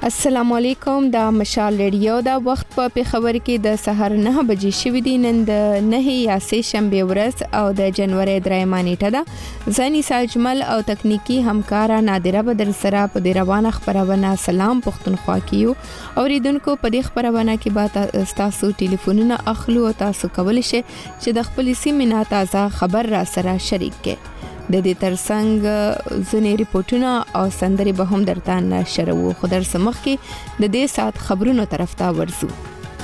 السلام علیکم دا مشال ریډیو دا وخت په خبر کې د سحر 9 بجې شوې دي نن د 9 یا 3 شنبه ورځ او د جنوري 3 نیټه ده زنی ساجمل او تکنیکی همکارا نادره بدر سره په دې روانه خبرونه سلام پښتونخوا کیو اوریدونکو په دې خبرونه کې به تاسو ټلیفونونه اخلو او تاسو کولی شئ چې د خپل سیمه تازه خبر را سره شریک کړئ د دې ترڅنګ ځنې ریپورتونه او سندري به هم درته نشر وو خو در سمخ کې د دې سات خبرونو طرف ته ورسو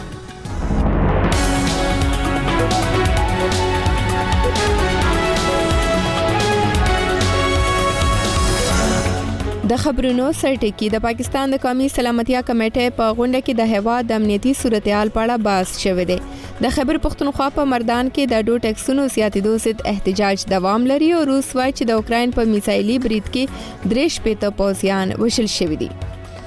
د خبرونو سرټکی د پاکستان د قومي سلامتیا کمیټې په غونډه کې د هوا د امنیتي صورتحال په اړه بحث شوه دی د خیبر پختونخوا په مردان کې د ډو ټیکسونو زیاتېدو ضد احتجاج دوام لري او روس وايي چې د اوکراین په میسایلي برید کې 3 پوځیان وشل شوي دي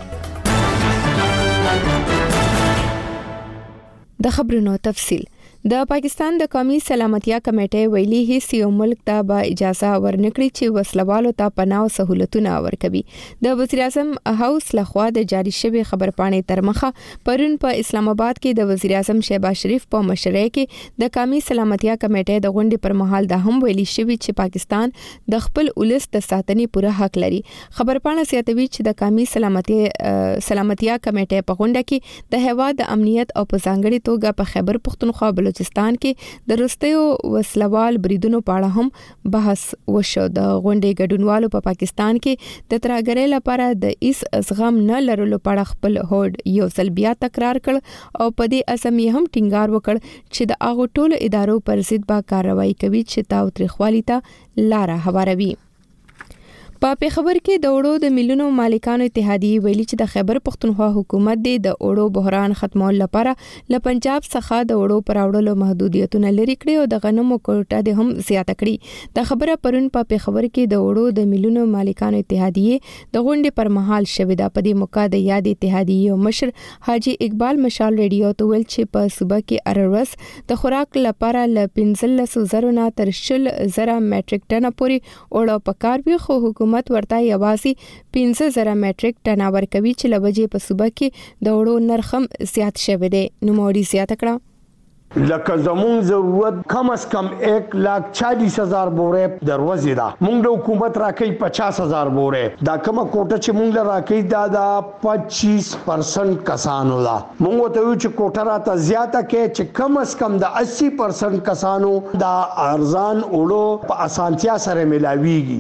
د خبرونو تفصیل د پاکستان د قومي سلامتیا کمیټې ویلي هیڅ یو ملک ته به اجازه ورنکړي چې وسلوالو ته پناه او سہولتونه ورکوي د وزیر اعظم هاوس لخوا د جاری شوی خبرپاڼې تر مخه پرون په اسلام آباد کې د وزیر اعظم شهباز شریف په مشرۍ کې د قومي سلامتیا کمیټې د غونډې پر مهال د هم ویلي شوی چې پاکستان د خپل ولس د ساتنې پوره حق لري خبرپاڼه زیاتوي چې د قومي سلامتیا کمیټې په غونډه کې د هوا د امنیت او په ځانګړي توګه په خیبر پختونخوا بلوچستان کې د روستیو وسلوال بریدونو په اړه هم بحث وشو د غونډې ګډونوالو په پاکستان کې د ترهګرۍ لپاره د ایس ازغم نه لرلو په اړه خپل هوډ یو ځل بیا تکرار کړ او په دې اساس یې هم ټینګار وکړ چې د هغه ټولو ادارو پر ضد به کاروایی کوي چې تاوتریخوالي ته لار هواروي په پیښور کې د اوړو د ملونو مالکانو اتحادیه ویلي چې د خیبر پختونخوا حکومت د اوړو بحران ختمول لپاره له پنجاب څخه د اوړو پر اوړلو محدودیتونه لري کړي او د غنمو کوټه د هم زیاته کړي د خبره پرون په پیښور کې د اوړو د ملونو مالکانو اتحادیه د غونډې پر مهال شوې ده په دې موقع د یاد اتحادیه مشر حاجی اقبال مشال ریډیو ته ویل چې په صوبه کې ارورس د خوراک لپاره ل 15,000 نه تر 10,000 میټریک ټن پورې اوړو پکار وي خو حکومت ورته یوازې 15,000 میټریک ټن ورکوي چې لوجې په صوبه کې د اوړو نرخ هم زیات شوی دی نو موري زیات کړه لکه زمون ضرورت کم از کم 1,40,000 بورې دروازې ده مونږ د حکومت راکې 50,000 بورې دا کومه کوټه چې مونږ راکې دا 25% کسانو ده مونږ ته یو چې کوټه راته زیاته کې چې کم از کم د 80% کسانو دا ارزان اوړو په اسانتیا سره ملاويږي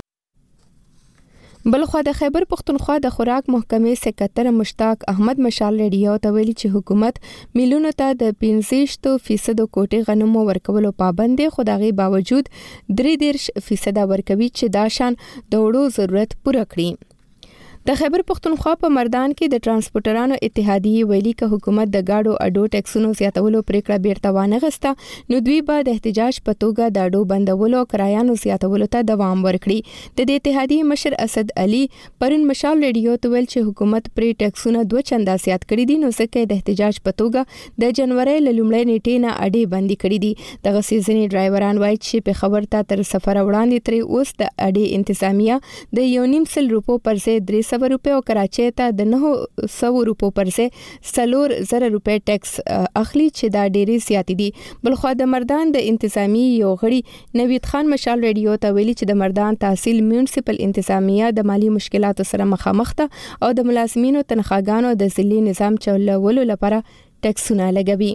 بلخو د خیبر پختونخوا د خوراک محکمې سکرټر مشتاق احمد مشال ریډیو ته ویلي چې حکومت میلیونو ته د 65% کوټې غنمو ورکولو پابند دی خو دغه باوجود 33% ورکوي چې دا شان د وړو ضرورت پوره کړي د خیبر پختونخوا په مردان کې د ترانسپورټرانو اتحادیه ویلي چې حکومت د گاډو اډو ټیکسونو زیاتولو پریکړه بیرته وانه غسته نو دوی به د احتجاج په توګه د اډو بندولو کرایانو زیاتولو ته دوام ورکړي د دې اتحادیه مشر اسد علي پرون مشال ریډیو ته ویل چې حکومت پری ټیکسونه 2 چنده زیات کړي دي نو ځکه د احتجاج په توګه د جنوري لومړۍ نیټې نه اډې بندي کړي دي دغه سیزنی ډرایوران وایي چې په خبر ته تر سفر وړاندې تر اوس د اډې انتظامیه د 1.5 روپو پر ځای 300 روپے او کراچۍ ته د 900 روپو پر ځای 4,000 روپے ټیکس اخلي چې دا ډېری زیات دي بلخو د مردان د انتظامی یو غړي نوید خان مشال ریډیو ته ویلي چې د مردان تحصیل میونسپل انتظامیه د مالی مشکلاتو سره مخامخ ده او د ملازمینو تنخواګانو د ذلی نظام چلولو لپاره ټیکسونه لګوي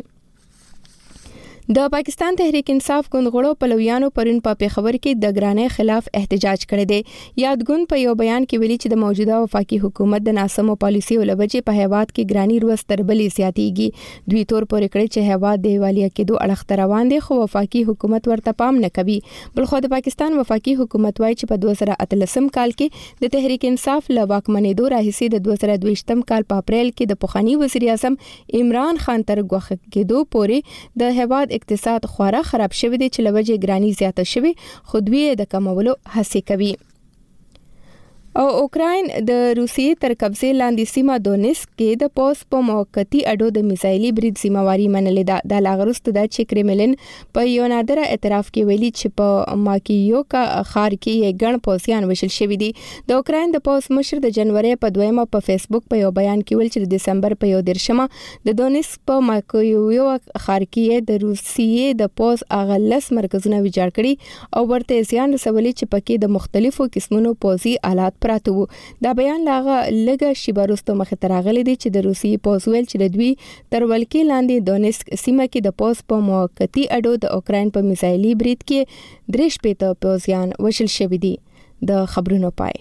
د پاکستان تحریک انصاف ګوند پلویانو پرون په پیښور کې د ګرانۍ خلاف احتجاج کړی دی یاد ګوند په یو بیان کې ویلي چې د موجوده وفاقي حکومت د ناسمو پالیسیو لوجې په هیواد کې ګرانی روز تر بلې زیاتېږي دوی تور پورې کړی چې هیواد د دیوالیا کېدو اړخ روان دی خو وفاقي حکومت ورته پام نه کوي بلخو د پاکستان وفاقي حکومت وايي چې په 2013 کال کې د تحریک انصاف له واکمنېدو راهیسې د 2022 کال په اپریل کې د پخوانی وزیر اعظم عمران خان تر ګوښه کېدو پورې د هیواد اقتصاد خورا خراب شوی دی چې لوجې ګرانی زیاته شوی خو دوی د کمولو هڅه کوي او اوکراین د روسیې تر قبضه لاندې سیمه دونیسک کې د پوس په موقتی اډو د میزایلي برید ذمہواری منلې ده. د لاغرست د کرملین په یو نادر اعتراف کې ویلي چې په ماکیوکا ښار کې یې ګڼ پوځیان وشل شوي دي. د اوکراین د پوس مشر د جنوري په 2 په فیسبوک په یو بیان کې ویل چې د دسمبر په 1 د دونیسک په ماکیوکا ښار کې د روسیې د پوس اغلس مرکزونه ویجاړ کړي او ورته زیان رسولي چې پکې د مختلفو قسمونو پوځي آلات پراته وو. دا بیان لاغه لګه شیبه وروسته مخې ته راغلی دی چې د روسیې پوځ ویل چې د دوی تر ولکې لاندې دونیسک سیمه کې د پوځ په موقتی اډو د اوکراین په میزایلي برید کې 3 پوځیان وشل شوي دي. د خبرونو پای.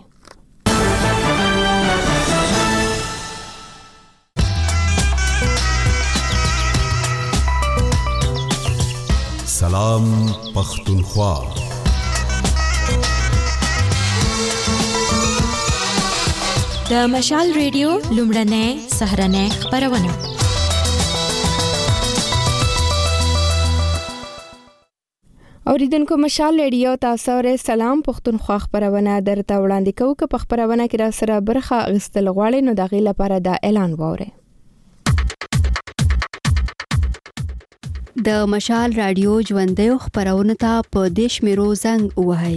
سلام پختونخوا. د مشال ریډیو لومړنۍ سهرنۍ خبرونه. اوریدونکو مشال ریډیو تاسو سره سلام پختونخوا خبرونه درته وړاندې کوو. که په خبرونه کې را سره برخه اخیستل غواړئ نو دغه لپاره دا اعلان وورئ. د مشال رادیو ژوندۍ خبرونه ته په دیش میرو زنګ وهاي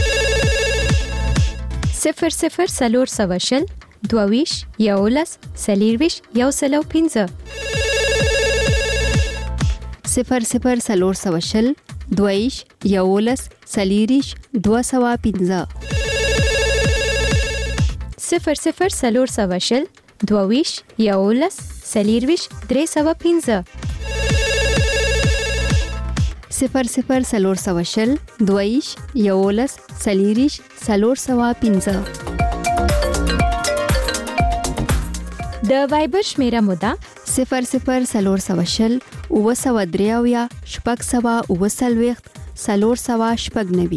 00 سلور سواشل دوویش یولس سلیرویش یوسلو 5 00 سلور سواشل دوویش یولس سلیریش 215 00 سلور سواشل دوویش یولس سلیرویش 315 00 سلور سواشل دوویش یولس سلیریش 315 د وایبر شمیره مودا 00 سلور سواشل اوسودریاویا شپږ سوا اوسلويخت سلور سوا شپږنوي.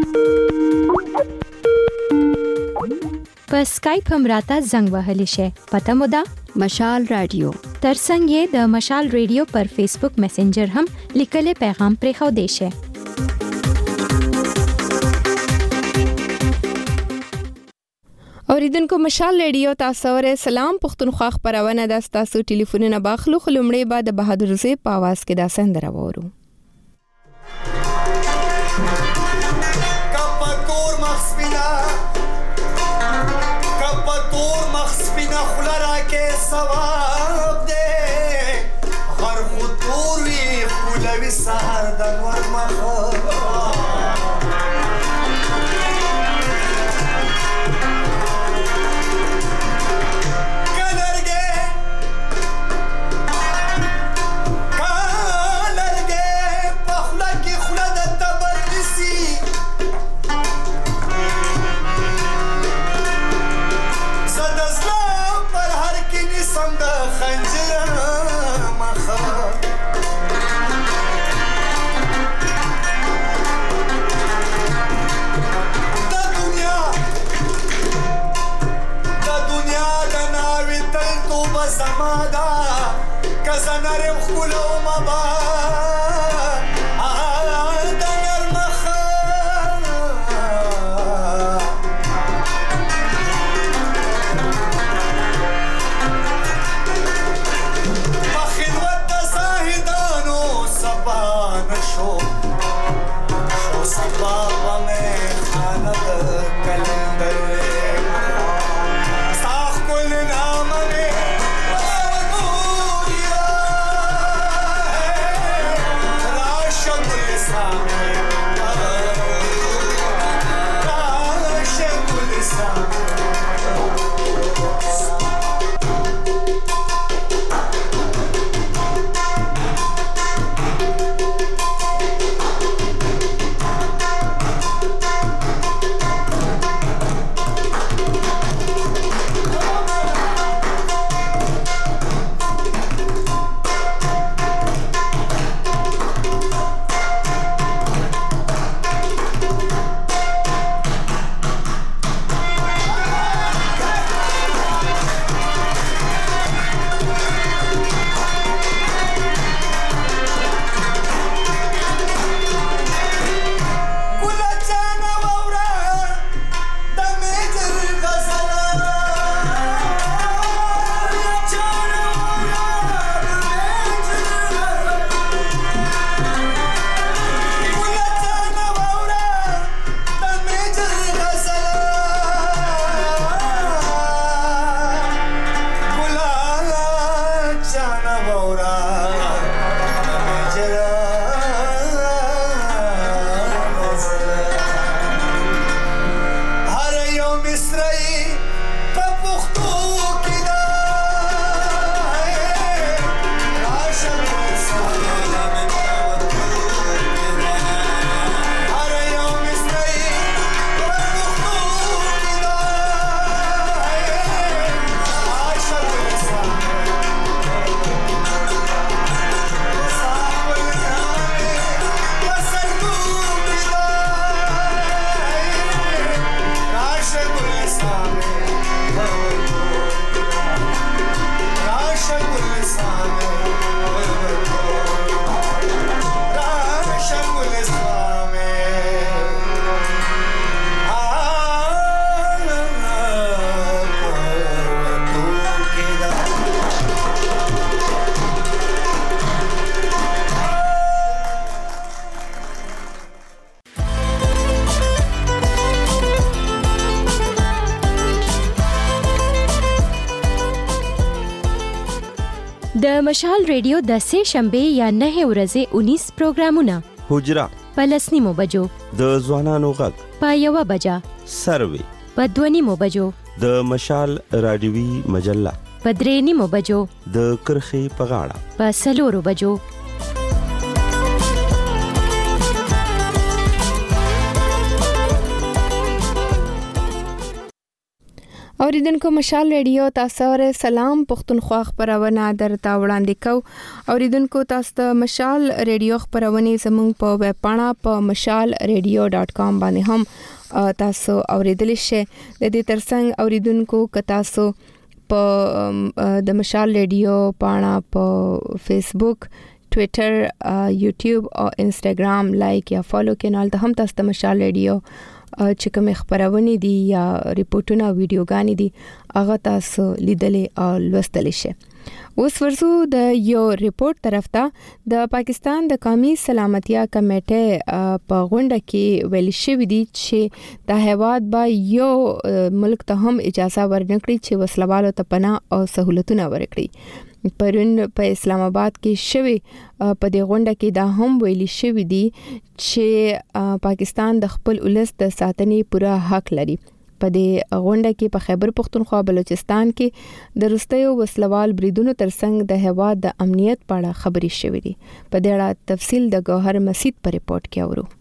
په سکایپ هم راته زنګ وهلی شي. پته مودا مشال رادیو. ترڅنګ یې د مشال ریډیو پر فیسبوک میسنجر هم لیکلي پیغام پرې خو دی شي. اوریدونکو مشال ریډیو تاسو سره سلام پختونخوا خبرونه د تاسو ټلیفونونه باخلو خلمړې بعد بهادر زی په आवाज کې دا سندره وورو. کپتور مخسپینا خلرا کې ثواب دې هر خطور وی خلوی سحر د نور مخ د مشال ریډیو د سه شنبه یا 9 ورځې 19 پروګرامونه حجرا پلسنیمو بجو د ځوانانو غږ په 1 بجا سروي په 2 بجو د مشال رادیوي مجله په 3 بجو د کرخي په غاړه په 4 بجو اوریدونکو مشال ریډیو تاسو سره سلام پښتونخوا خبرونه درته وړاندې کو. اوریدونکو تاسو ته مشال ریډیو خبرونه زموږ په ویب پاڼه په mashalradio.com باندې هم تاسو اوریدلی شئ. د دې ترڅنګ اوریدونکو ک تاسو په د مشال ریډیو پاڼه په فیسبوک، ټوئیټر، یوټیوب او انسټاګرام لایک یا فالو کینال ته هم تاسو ته مشال ریډیو چې کوم خبرونه دي یا ریپورتونه ویډیوګانې دي هغه تاسو لیدلې او لوستلی شئ. اوس ورسو د یو ریپورت طرف ته د پاکستان د قومي سلامتیا کمیټې په غونډه کې ویل شوی دی چې د هیواد با یو ملک ته هم اجازه ورنکړي چې وسلوالو ته پناه او سہولتونه ورکړي. پرون په اسلام آباد کې شوی په دې غونډه کې دا هم ویل شوی دی چې پاکستان د خپل ولس د ساتنې پوره حق لري. په دې غونډه کې په خیبر پختونخوا بلوچستان کې د روستیو وسلوال بریدونو ترڅنګ د هیواد د امنیت په اړه خبري شوې دي. په دې اړه تفصیل د گوهر مسید په ریپورت کې اورو.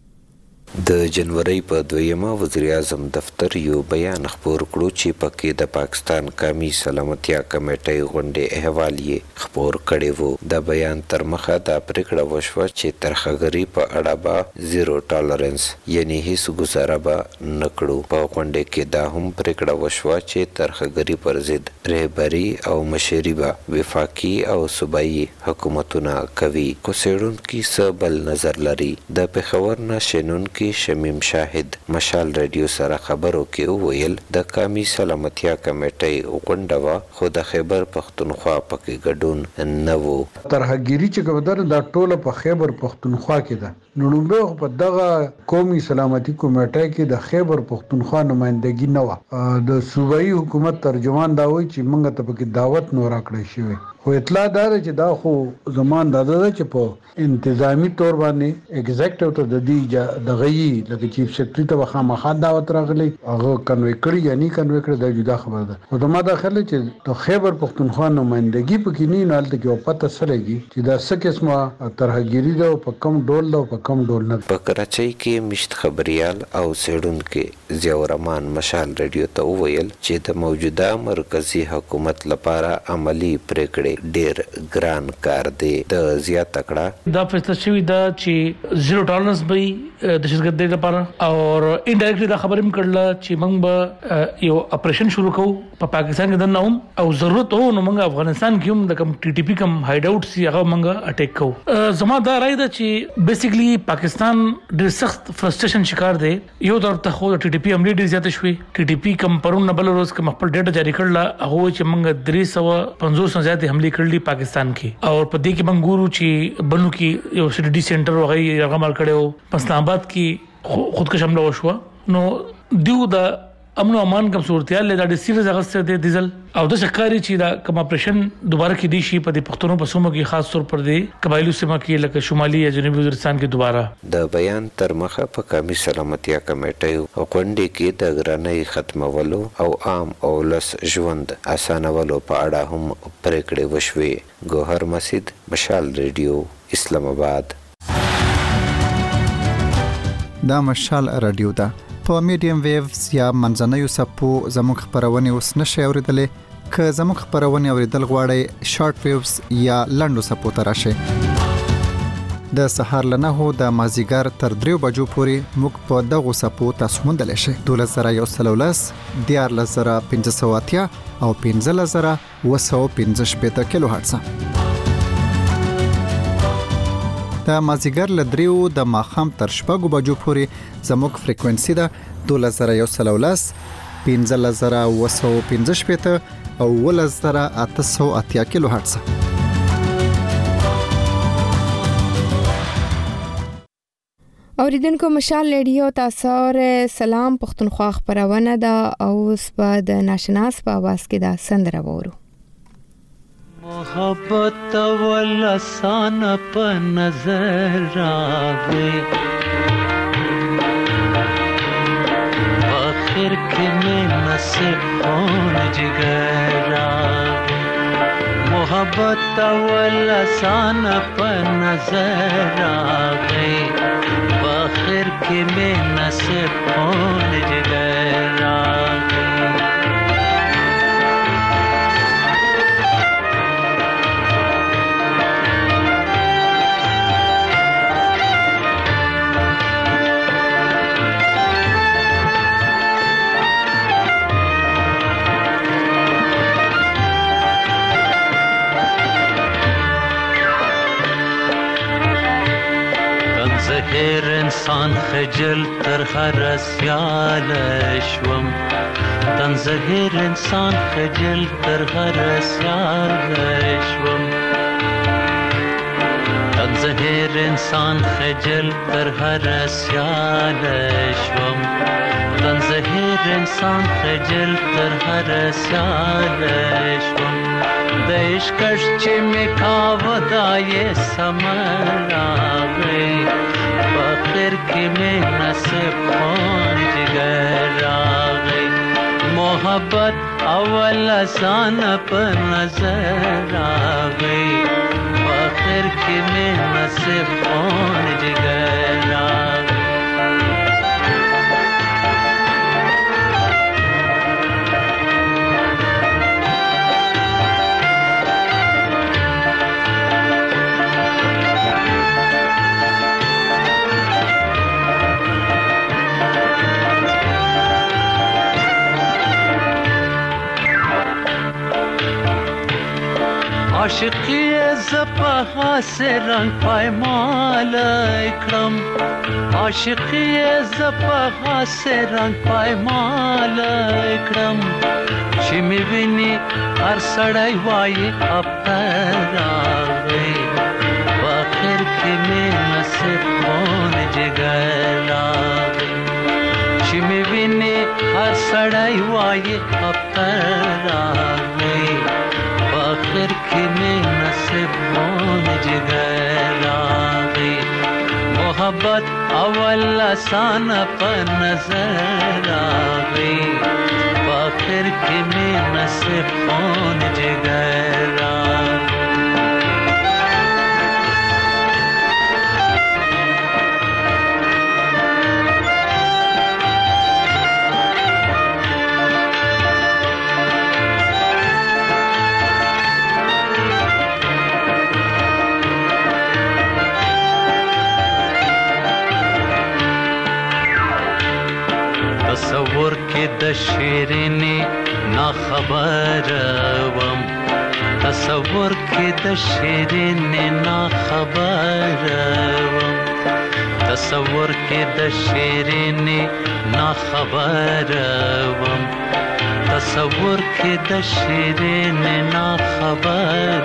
د جنوري په 2 وزیر اعظم دفتر یو بیان خبر کړو چې پکې د پاکستان قومي سلامتیا کمیټې غونډې احوال یې خبر کړی وو. د بیان تر مخه د پریکړه وشوه چې ترخګری په اړه به زیرو ټالرنس یعنی هیڅ گزاره به نکړو. په غونډه کې دا هم پریکړه وشوه چې ترخګری پر ضد رهبری او مشري به وفاقي او صوبایي حکومتونه کوي. کو سیډونکو سبل نظر لري. د پېښور نشنون کې شمیم شاهد مشال ریډیو سره خبرو کې ویل د قومي سلامتیا کمیټې غونډه خو د خیبر پختونخوا پکې ګډون نه وو. ترهګيري چې کومدار د ټوله په خیبر پختونخوا کې ده. نړومبه په دغه قومي سلامتي کمیټې کې د خیبر پختونخوا نمائندګي نه و. د صوبایي حکومت ترجمان دا وایي چې موږ ته پکې دعوت نور راکړی شوی. خو اطلاع دار چې دا خو زمان داده چې په انتظامی تور باندې ایگزیکټیو ته د دې د غي لکه چیف سیکریټری ته خامخا دعوت راغلی هغه کنوي کړی یا نه کنوي کړی دا جدا خبره ده. خو دا ما داخله چې د خیبر پختونخوا نمائندګي پکې نه نالته کې پته سرهږي چې دا څه قسمه ترهګيري ده په کم ډول ده په کم ډول نه. په کراچۍ کې مشت خبريال او سیډونکو ضیاء الرحمن مشال ریډیو ته ویل چې د موجوده مرکزی حکومت لپاره عملی پریکړې ډیر ګران کار دی. د زیات تکړه دا فیصله شوی دا چې زیرو ټالرنس به د شرکت لپاره او انډایرکټلی دا خبرې مکړله چې موږ به یو اپریشن شروع کوو په پاکستان کې دنه هم او ضرورت وو نو موږ افغانستان کې هم د کم ټي ټي پی کم هایډ اوټ سی هغه موږ اٹیک کوو. زما دا رائے ده چې بیسیکلی پاکستان ډیر سخت فرستریشن شکار دی. یو طرف ته خو د ټي ټي پی عملی ډیر زیات شوی. ټي ټي پی کم پرون بل روز کوم خپل ډیټا جاری کړل هغه چې موږ 350 نه زیات حمله کړلې پاکستان کې او په دې کې موږ ګورو چې بنو کې یو سټډي سنټر وغیرہ هغه مال کړو. په اسلام آباد کې خودکش حمله وشو نو دیو د امن او امان کوم صورتيال له د سیریز اغسته د دیزل او د شکاري چې دا کوم اپریشن دوباره کې دی شي په د پښتونو په سومو کې خاص طور پر دی قبایلو سیمه کې لکه شمالي یا جنوبي وزیرستان کې دوباره. د بیان تر مخه په قومي سلامتیا کمیټې غونډې کې د ګرانۍ ختمولو او عام او لس ژوند اسانولو په اړه هم پریکړې وشوې. گوهر مسید مشال ریډیو اسلام آباد. دا مشال رادیو ده په میډیم ویوز یا منځنوي سپو زموږ خبرونه اوس نشي اوریدلې. که زموږ خبرونه اوریدل غواړئ شارټ ویوز یا لنډو سپو ته راشئ. د سهار له 9 د مازیګر تر 3 بجو پورې موږ په دغو سپو تاسو موندلی شئ. 12113 14580 او 15715 کیلو هرتز. د مازیګر له 3 د ماخام تر 6 بجو پورې زموږ فریکوئنسي ده 12113 15715 او 11880 کیلو هرتز. اوریدونکو مشال ریډیو تاسو سره سلام پښتونخوا خبرونه ده او اوس په د ناشناس په आवाज کې دا سندره وورو. محبت ولسان په نظر راغی آخر کې مې نصیب خون جگر راغی محبت ولسان په نظر راغی آخر کې مې نصیب خون جگر راغی هر انسان خجل تر هر سیال شوم تنزه هر انسان خجل تر هر سیال شوم تنزه هر انسان خجل تر هر سیال شوم تنزه هر انسان خجل تر هر سیال شوم د عشقش چې مې کاوه دا یې سمر راغی آخر کې مې نصیب خون جگر راغی محبت اول آسان په نظر راغی آخر کې مې نصیب خون جگر راغی عاشقی زپا سے رنگ پایمال اکرم عاشقی زپا سے رنگ پایمال اکرم چې می ویني هر سړی وایي اپر راغی آخر کې مې نصیب خون جگر راغی چې می ویني هر سړی وایي اپر راغی آخر کې مې نصیب خون جگر راغی محبت اول آسان په نظر راغی آخر کې مې نصیب خون جگر راغی تصور کې د شیرینې نا خبر وم تصور کې د شیرینې نا خبر وم تصور کې د شیرینې نا خبر وم تصور کې د شیرینې نا خبر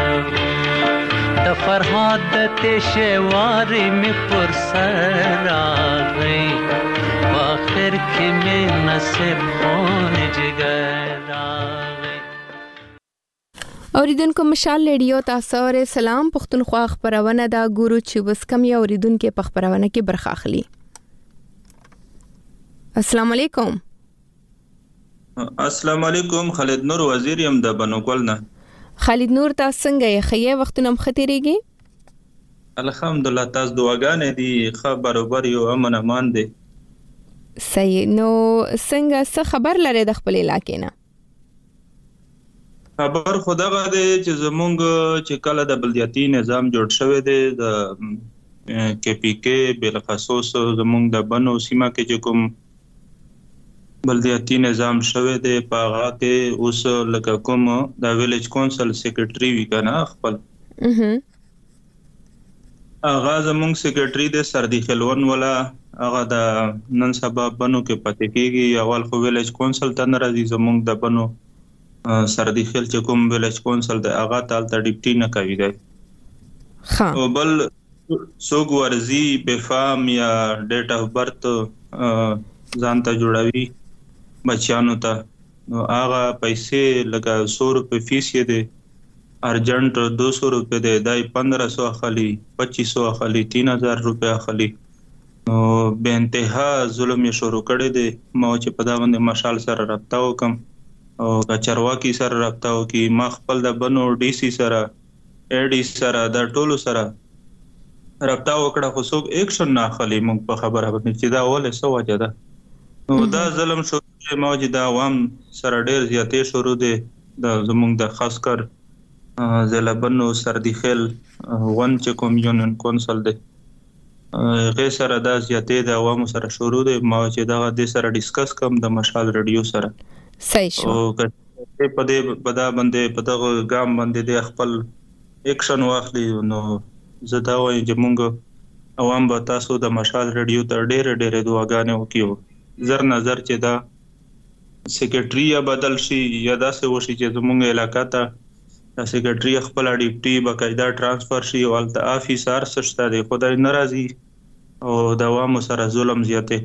د فرهاد د تشوارې مې پر سر راغی آخر کې مې نصیب خون جگر راغی اوریدونکو مشال ریډیو تاسو سره سلام پښتونخوا خبرونه دا ګورو چې وس کم یو اوریدونکو په خبرونه کې برخه اخلي السلام علیکم السلام علیکم خالد نور وزیر یم د بنوکول نه خالد نور تاسو څنګه یې خیه وختونه مختریږي الحمدلله تاسو دعاګانې دي خبر یو امن امان دي صحیح نو څنګه څه خبر لري د خپل علاقې نه خبر خدغه دی چې زمونږ چې کله د بلدیاتي نظام جوړ شوی دی د کې پی کې بل خصوص زمونږ د بنو سیمه کې چې کوم بلدیاتي نظام شوی دی په هغه کې اوس لکه کوم د ویلیج کونسل سیکریټري وی کنه خپل هغه زمونږ سیکریټري د سردي خلون ولا هغه د نن سبا بنو کې پاتې کېږي اول خو ویلیج کونسل ته ناراضي زمونږ د بنو سردي خل چې کوم ویلیج کونسل د هغه تال ته ډیپټي نه کوي دی او بل سوګ ورزي بفام یا ډیټ اف برث ځان ته جوړوي بچیانو ته نو هغه پیسې لکه 100 روپے فیس یې دي ارجنٹ 200 روپے دی دای 1500 اخلي 2500 اخلي 3000 روپے اخلي نو به انتها ظلم یې شروع کړی دی ما چې په دا باندې مشال سره رابطه وکم او چرواکی سره رابطه وکي ما خپل د بنو ډي سي سره اډي سره د ټولو سره رابطه وکړه خو څوک اکشن نه اخلي موږ په خبره باندې چې دا ولې څه وجه ده نو دا ظلم شروع ما چې دا عوام سره ډېر زیاتې شروع دي د زموږ د خاص کر ضلع بنو سردي خیل ون چې کوم یونین کونسل دی غیر سره دا زیاتې د عوامو سره شروع دي ما چې دا د سره ډیسکس کوم د مشال رادیو سره صحیح شو او په دې په دا باندې په دغه ګام باندې د خپل اکشن واخلي نو زه دا وایم چې موږ عوام به تاسو د مشال رادیو ته ډېر دعاګانې وکړو زر نظر چې دا سیکریټري یا بدل شي یا داسې وشي چې زموږ علاقې ته د سیکریټري خپل ډیپټي باقاعده ترانسفر شي او د افیسر سره د خدای ناراضي او د عوامو سره ظلم زیاتې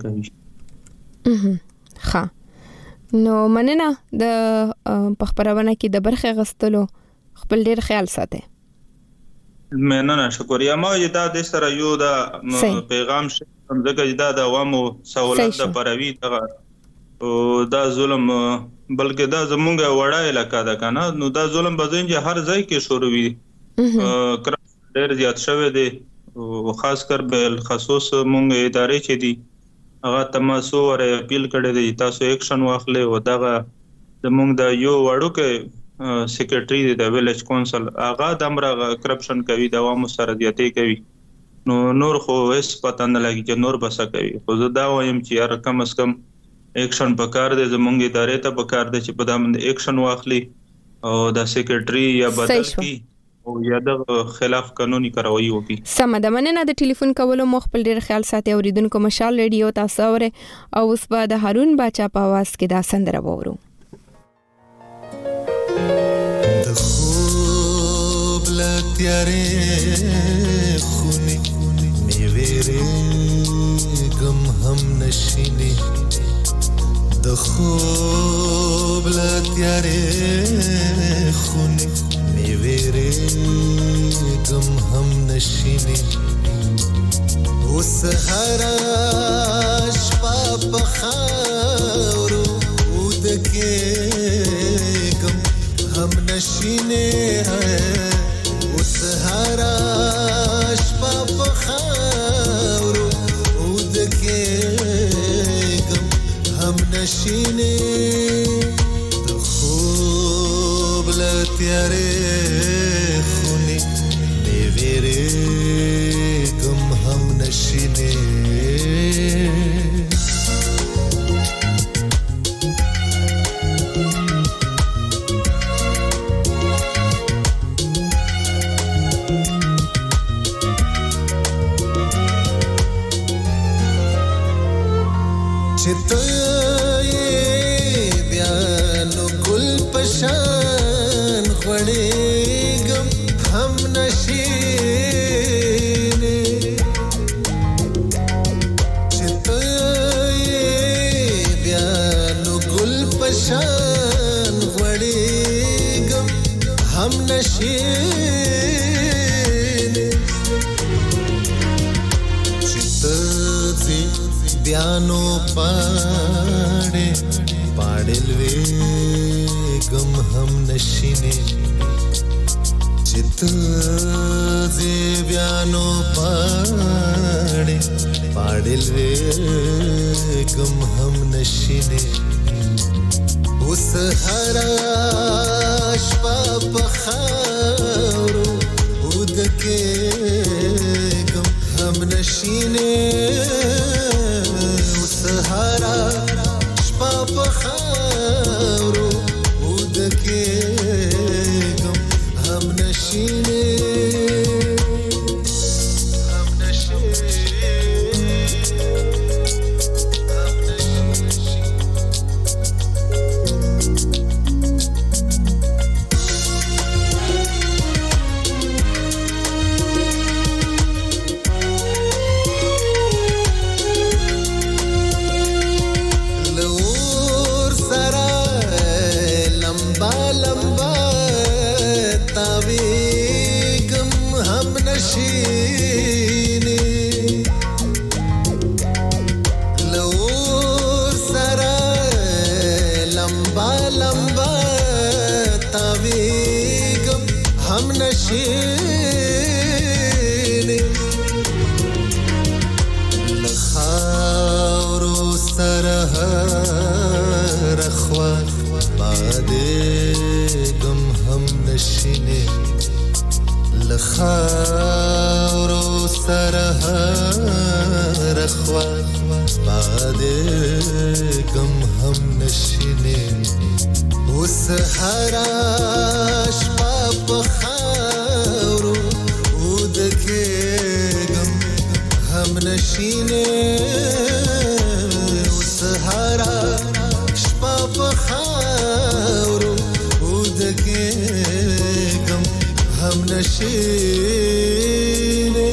کوي ها نو مننه د خبرونه کې د برخه غستلو خپل ډیر خیال ساته مننه شکریا ما دا د سره یو دا پیغام شم دغه د عوامو سہولت د پروي دغه او دا ظلم بلکې دا زمونږه وړه علاقہ ده کنه نو دا ظلم بزین چې هر ځای کې شروع وي ډېر زیات شوی دی او خاص کر بل خصوص مونږ ادارې چې دي هغه تماسو ور اپیل کړی دی تاسو اکشن واخلئ او دغه زمونږ د یو وړو کې سیکریټري د ویلیج کونسل هغه د امره کرپشن کوي د عوامو سره زیاتې کوي نو نور خو هیڅ پته نه لګي چې نور بسا کوي خو زه دا وایم چې هر کم از کم اکشن پکار دی زمونږ ادارې ته پکار دی چې په دا باندې اکشن واخلي او د سیکریټري یا بدل کی او یا د خلاف قانوني کاروایی وکړي سمه ده مننه د ټلیفون کولو مخ په ډیر خیال ساتي اوریدونکو مشال ریډیو تاسو اوره او اوس په د هارون باچا په आवाज کې دا سندره وورو د خوب لتیارې خونی میویرې غم هم نشینه د خوب لتیارې خونی میویرې غم هم نشینه اوس هر شپه په خاورو ودکې غم هم نشینه اوس هر شپه په خاورو ودکې نشینه د خوب لتیارې خونی میویرې غم هم نشینه چته شان غړېږم هم نشینه چې ته بیا نو ګل په شان غړېږم هم نشینه چې ته بیا نو پاړې پاړلوي غم هم نشینه چت زی بیانو پاڑے پاڑل وے غم هم نشینه اوس هر شپه په خاورو ودکې غم هم نشینه اوس هر شپه په خاورو ودکېږم هم نشینه لخاورو سره رخوا بادګم هم نشینه لخاورو سره رخوا بادګم هم نشینه اوس هراش پاپ خاورو ودکېګم هم نشینه اوس هراش پاپ خاورو ودکېګم هم نشینه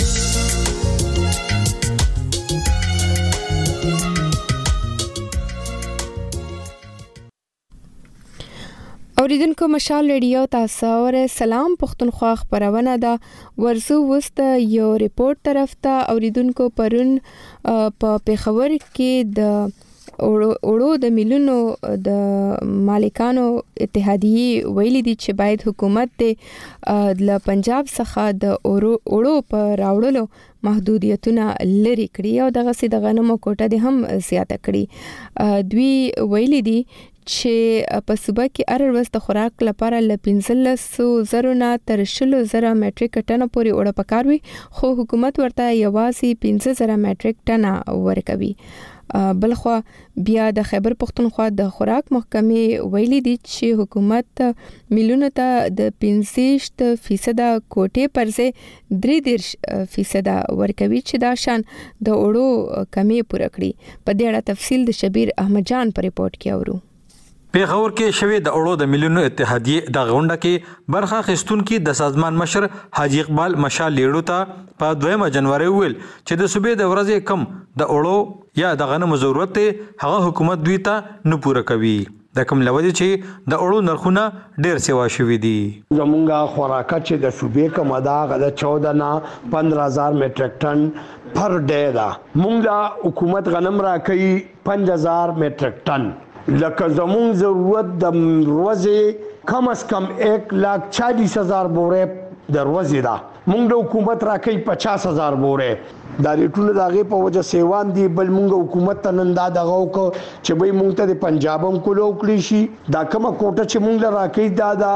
اوریدونکو مشال ریډیو تاسو اوره سلام پښتونخوا خبرونه ده ورزو وست یو ریپورت طرف ته اوریدونکو پرون په پیښور کې د اورو د ملونو د مالکانو اتحادیه ویلي دي چې باید حکومت د پنجاب څخه د اورو په راوړلو محدودیتونه لري کړی او دغه سي د غنمو کوټه د هم زیاته کړی دوی ویلي دي چې په صوبه کې هر ورځ د خوراک لپاره ل 15,000 نه تر 20,000 میټریک ټن پورې اوړه پکاروي خو حکومت ورته یوازې 15,000 میټریک ټن ورکوي بلخو بیا د خیبر پختونخوا د خوراک محکمې ویلي دي چې حکومت ملیونو ته د 65% کوټې پرځه 3% ورکوي چې دا شان د اوړو کمی پوره کړي په دې اړه تفصیل د شبیر احمد جان په ریپورت کې اورو پیښور کې شوی د اورو د ملیونو اتحادیه د غونډه کې برخه خستون کې د سازمان مشر حاجی اقبال مشال لیړو ته په 2 جنوري ویل چې د صوبې د ورځې کم د اورو یا د غنمو ضرورت ته هغه حکومت دوی ته نه پوره کوي د کوم لوجه چې د اورو نرخونه ډیر سیوا شوی دي زمونږه خوراکه چې د صوبې کوم دا غد 14 نه 15,000 میټریک ټن پر ډے دا مونږه حکومت غنم راکړي 5,000 میټریک ټن لکه زمون ضرورت د ورځې کم از کم 1,40,000 بورې د ورځې دا مونږ د حکومت راکې 50,000 بورې دا ټول دغه په وجه سیوان دی بل مونږ حکومت ته نن دا دغه کو چې به مونږ ته د پنجابم کولو کړی شي دا کومه کوټه چې مونږ راکې دا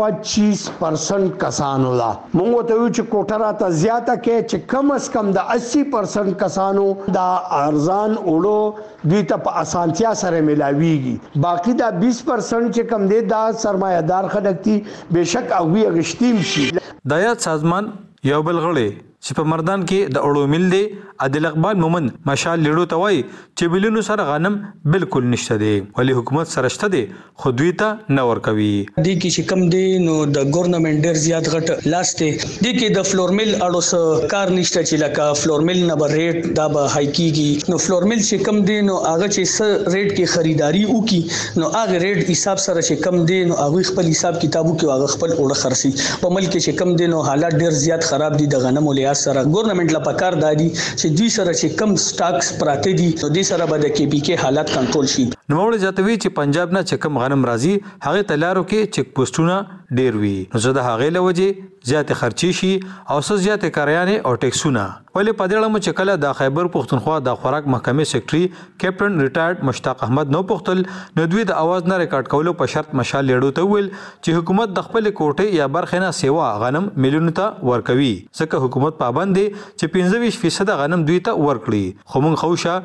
25% کسانو دا مونږ ته یو چې کوټه راته زیاته کې چې کم از کم د 80% کسانو دا ارزان اولو دوی ته په اسانتیا سره ملاويږي باقی دا 20% چې کم دی دا سرمایه‌دار خلک دي بهشک هغه غشتیم شي د یاد سازمان یو بل غړي چې په مردان کې د اورو مل دی عادل اقبال مومن مشال لیړو ته وای چې بلونو سره غنم بالکل نشته دی ولی حکومت سره شته دی خو دوی ته نه ور کوي دی کې چې کم دی نو د ګورنمنت ډیر زیات غټ لاس دی کې د فلور مل اړو سره کار نشته چې لکه فلور مل نه ریټ دا به هاي کیږي نو فلور مل چې کم دی نو هغه چې ریټ کې خریداري وکي نو هغه ریټ حساب سره چې کم دی نو هغه خپل حساب کتابو کې هغه خپل اوړه خرسي په ملک کې چې کم دی نو حالات ډیر زیات خراب دي د غنمو لحاظ سره ګورنمنت لا پکار دادي چې دوی سره چې کم سٹاکس پراته دي نو دوی سره به د کې پی کې حالات کنټرول شي نو موږ ځاتوي چې پنجاب نه چې کم غنم راځي هغه تلارو کې چک پوسټونه ډیر وي نو زه د هغه لوجه زیات خرچي شي او زیات کاریانه او ټیکسونه ولې په دې اړه مو چې کله د خیبر پختونخوا د خوراک محکمې سیکریټري کیپټن ریټایرډ مشتاق احمد نو پختل نو دوی د اواز نه ریکارډ کولو په شرط مشال لیړو ته ویل چې حکومت د خپل کوټه یا برخه نه سیوا غنم ملیونو ته ورکوي ځکه حکومت پابند دی چې 25% غنم دوی ته ورکړي خو موږ خوشا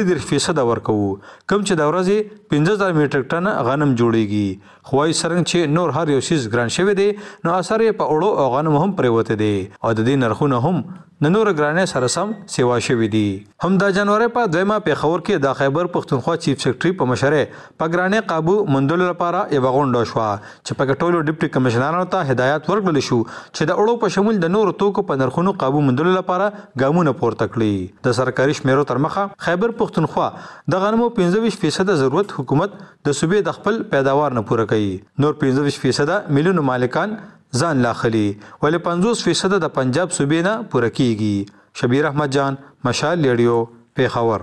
3% ورکو کوم چې د ورځې 15,000 میټریک ټن غنم جوړيږي خوای سرنګ چې نور هر یو شیز ګران شوی دی نو اثر په اورو او غنم هم پریوته دي او د دې نرخونه هم نور ګرانه سره سم سیوا شوی دي هم د جنوري په 2 ماه په خبر کې د خیبر پختونخوا چیف سیکریټري په مشره په ګرانه قابو مندول لپاره یو غونډه شو چې په ټولو ډیپټي کمشنرانو ته هدایت ورکړل شو چې د اورو په شمول د نور توکو په نرخونو قابو مندول لپاره ګامونه پورته کړي د سرکاري شمیرو تر مخه خیبر پختونخوا د غنمو 25% ضرورت حکومت د صوبې د خپل پیداوار نه پوره کوي نور 25% ملیونو مالکان ځان لاخلي ولې 50% د پنجاب صوبې نه پوره کیږي شبیر احمد جان مشال لیډیو پیښور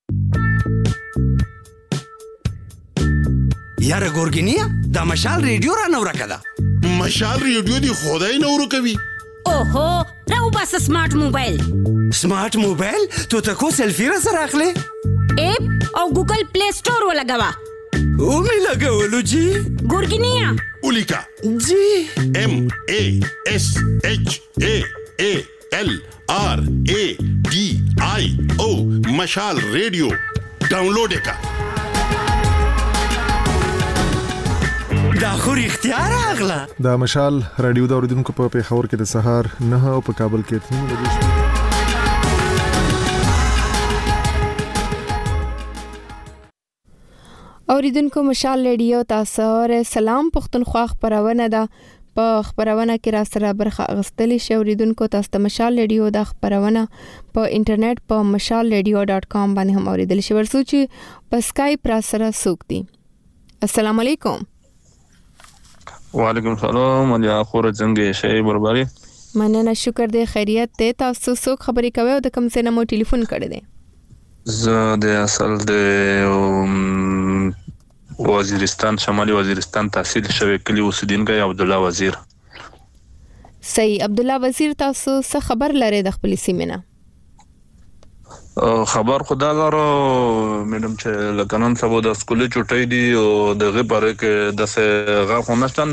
یاره ګورګینیا دا مشال ریډیو را نو راکړه مشال ریډیو دی خدای نو ورکوي اوهو راو بس سمارټ موبایل تو ته کو سیلفی را سره اخلي اپ او ګوګل پلی سٹور ولګوا او می لګولو جی ګورګینیا اولیکا MASHALRADIO مشال ریډیو ډاونلوډ کا دا خو اختیار اغلا دا مشال رادیو د اوریدونکو په پیښور کې د سهار 9 او په کابل کې 3 بجې اوریدونکو مشال ریډیو تاسو سره سلام پښتونخوا خبرونه ده په خبرونه کې را سره برخه اغستلی شو. اوریدونکو تاسو ته مشال ریډیو د خبرونه په انټرنیټ په mashalradio.com باندې هم اوریدل شي. ورسو چې په سکایپ را سره سوکتي. السلام علیکم. وعلیکم السلام. علي اخور څنګه شي برابرۍ؟ مننه شکر دې خیریت ته. تاسو څوک خبرې کوي او د کوم څه نه مو ټلیفون کړی دی؟ زه د اصل د وزیرستان شمالي وزیرستان تحصیل شوی کلی اوسیدونکی عبد الله وزیر. صحیح. عبد الله وزیر تاسو څه خبر لرئ د خپل سیمې نه؟ خبر خدا لرو میډم چې لکنن سبا د سکول چټای دی او دغه باره کې د څه غا خونستان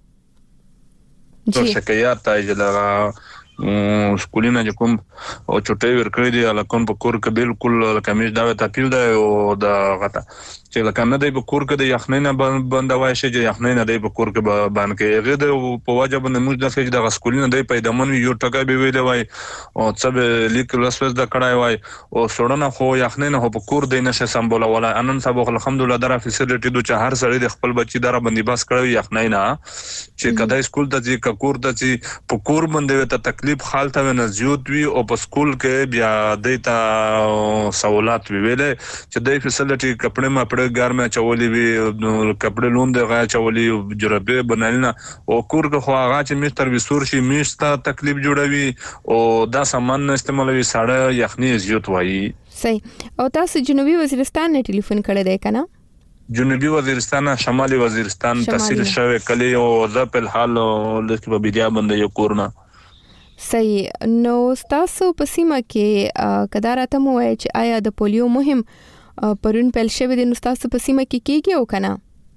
جی شکایت تاجلغه سکولینه چې کوم او چټای ورکړی دی الکون په کور کې بالکل کمیز دا تپیل دی او دا غته چې لکه نه دی په کور کې د یخنینه بندوي شي چې یخنینه دی په کور کې باندې غږ دی په واجب نه موږ د فج د سکولینه دی پیدامن یو ټکا به ویل وای او څه لیک لسوس د کړای وای او سړنه خو یخنینه په کور دی نشه سمبول ولا انن سبق الحمدلله در فیسیلیټي د هر سړی د خپل بچی دره باندې بس کړو یخنینه چې کدا سکول ته چې کور ته چې په کور باندې ته تکلیف حالت نه زیات وی او په سکول کې بیا دیتا سہولت ویلې چې د فیسیلیټي کپڑے ما ګرمه چولې وی کپڑے لوند غا چولې جرابې بنالنه او کور کې خو هغه چې مستر وسور شي میستا تکلیف جوړوي او دا سامان استعمالوي ساړه یخني زیات وایي. صحیح. او تاسو جنوبي وزیرستان نه ټلیفون کړی دی کنه؟ جنوبي وزیرستان شمالي وزیرستان تحصیل شوی کلی او ځ په حال لکه په بیا باندې یو کورنا. صحیح. نو تاسو په سیمه کې کدارته مو وای چې آیا د پولیو مهم پرون پیل شوی د نستاسو په سیمه کې کیږي او کنه؟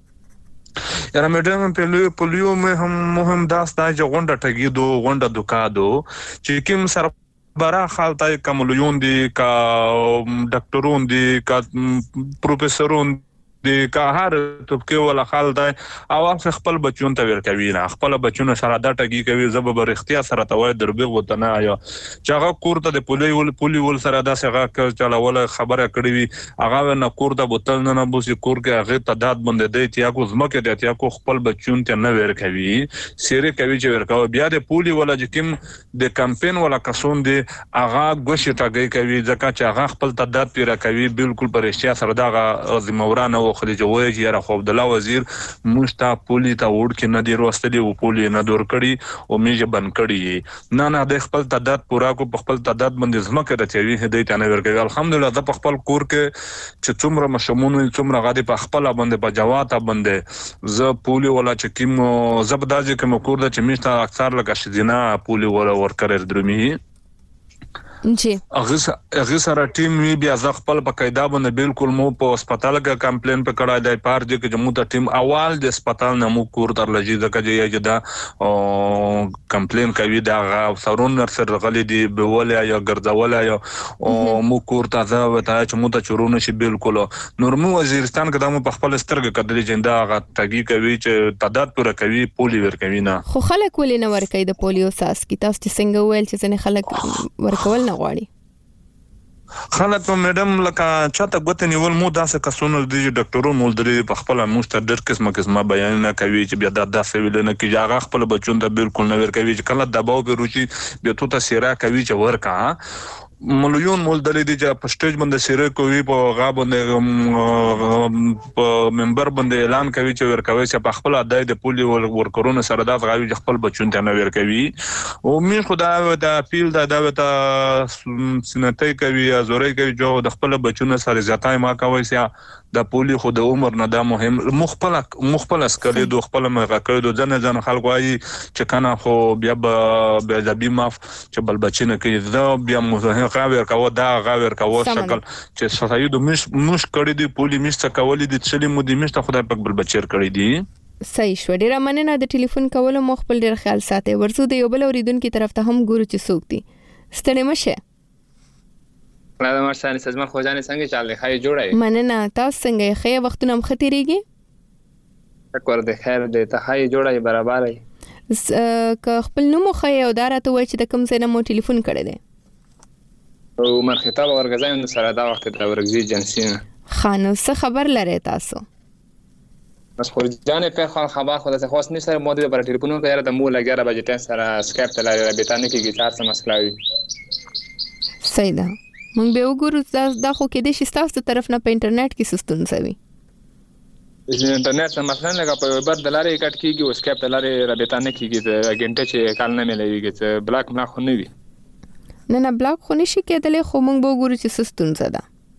یاره میډم پولیو مهم داستا چې غونډه ټګي دو غونډه دوکادو چې کوم سره برا خالتای کمليون دي کا ډاکټرون دي کا پروفیسورون د کار طبقه ولا خال دی او خپل بچون ته ورکوي نه خپل بچون سره دا ټګي کوي زبر اختیار سره توای دربغ وطن آیا چې هغه کورته د پولی ول سره دا څنګه چلاول خبره کړې وي هغه نه کورته بوتل نه بوسي کور کې هغه تعداد باندې دی چې هغه زمکه دی چې هغه خپل بچون ته نه ورکوي سیره کوي چې ورکاو بیا د پولی ولا چې کوم د کمپاین ولا کسون دی هغه ګوشي ټګي کوي ځکه چې هغه خپل تعداد پیرا کوي بالکل پر اشتیا سره دا ذمہورانه خلیج وای چې را خو عبد الله وزیر مشتا پولی ته وړ کې نه دی روستلی او پولی نه دور کړی او میجه بند کړی نه د خپل تعداد پورا کو خپل تعداد باندې زمکه راځي هدایت نه ورکوي. الحمدلله د خپل کور کې چې څومره مشمون څومره غادي په خپل باندې په جواته باندې ز پولی ولا چې کیم زبداجه کوم کور د چې میشتا اکثر لګه شدینه پولی ولا ورکر درمي جی هغه سره ټیم وی بیا ځ خپل په قاعده باندې بالکل مو په هسپتال کې کمپلین په کړای دی پار دې کې مو ته ټیم اول د هسپتال نه مو کور تر لږی ځکه چې دا کمپلین کوي دا افسرون نرسر غلي دی بوله یا ګرځوله یا مو کور ته ځا وتا چې مو ته چورونه شي بالکل نورمو وزیرستان کې دا مو په خپل سترګ کډلې جندا غا ټګي کوي چې تعداد پوره کوي پولی ور کوي نه خو خلک ولې نه ور کوي د پولیو ساس کی تاسو څنګه ویل چې څنګه خلک ورکول نه غواړي خلک په میډم لکه چاته غوته نیول مو داسې کسونه د ډاکټرو مولدري په خپل مستدر قسمه بیان نه کوي چې بیا دا داسې ویل نه کیږي هغه خپل بچون ته بالکل نه ور کوي چې کله دباو به روچي به تو ته سیرا کوي چې ورکا مليون مول د دې چې په سټیج باندې سره کوي په غا باندې په ممبر باندې اعلان کوي چې ورکوي چې په خپل ادای د پولی ورکرونه سره د غاوي خپل بچون ته نه ورکوي او مين خدای د اپیل د سنتي کوي ازوري کوي چې د خپل بچونه سره زیاتای ما کوي چې د پولی خو د عمر نه د مهم مخبل اسکلې د خپل مغه ځنه خلک وایي چې کنه خو بیا به ذبی ماف چې بل بچنه کوي دا بیا مزه غاور کاوه دا غاور کاوه شکل چې صحیح مش کړی دی پولی مش څکولې د چلی مو د مش ته خدای پاک بل بچیر کړی دی صحیح شو ډیره مننه د ټلیفون کولو مو خپل ډیر خیال ساتي ورسو د یو بل اوریدونکو طرف ته هم ګورو چې څوک دي ستړي مشه راځه مرسانه سزما خوځانه څنګه چالي خای جوړای مننه تاسو څنګه خې وختونه هم ختیریږي تکور د خیر د ته خای جوړای برابرای که خپل نوم خو یو دارته وای چې د کوم ځای نه مو ټلیفون کړی دی او من خطاب ورغځایم د سره دا وخت د ورغزي جنسینه خانو څه خبر لري تاسو بس خورجان په خان خبر خو د خاص نشره مو د پر ټلیفون کې د مو لګره بجټن سره سکایپ ته لاره به تانه کې ګټار سم مسلاوي صحیح ده مونږ به وګورو دا خو کې د شستاوس طرف نه په انټرنیټ کې سستون سوي انټرنیټ سم مثلا لکه په ویبر د لارې کټ کیږي او سکایپ د لارې رابطه نه کیږي د اګنټه چې کال نه ملويږي چې بلاک نه خو نه وي نه بلاک خو نشي کېدلې خو مونږ به وګورو چې سستون زده